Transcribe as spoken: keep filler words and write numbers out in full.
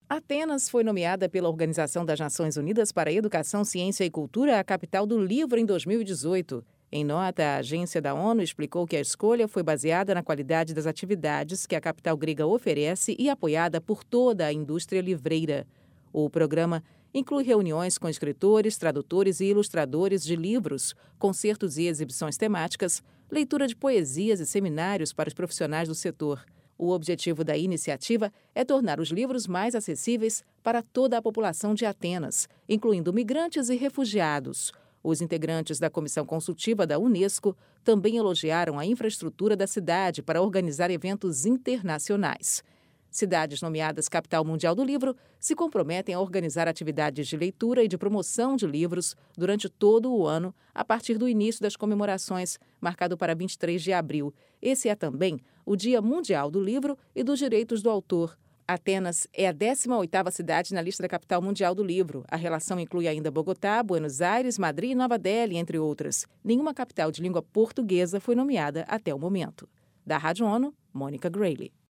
Atenas foi nomeada pela Organização das Nações Unidas para a Educação, Ciência e Cultura a capital do livro em dois mil e dezoito. Em nota, a agência da ONU explicou que a escolha foi baseada na qualidade das atividades que a capital grega oferece e apoiada por toda a indústria livreira. O programa inclui reuniões com escritores, tradutores e ilustradores de livros, concertos e exibições temáticas, leitura de poesias e seminários para os profissionais do setor. O objetivo da iniciativa é tornar os livros mais acessíveis para toda a população de Atenas, incluindo migrantes e refugiados. Os integrantes da Comissão Consultiva da Unesco também elogiaram a infraestrutura da cidade para organizar eventos internacionais. Cidades nomeadas Capital Mundial do Livro se comprometem a organizar atividades de leitura e de promoção de livros durante todo o ano, a partir do início das comemorações, marcado para vinte e três de abril. Esse é também o Dia Mundial do Livro e dos Direitos do Autor. Atenas é a décima oitava cidade na lista da Capital Mundial do Livro. A relação inclui ainda Bogotá, Buenos Aires, Madrid e Nova Delhi, entre outras. Nenhuma capital de língua portuguesa foi nomeada até o momento. Da Rádio ONU, Mônica Grayle.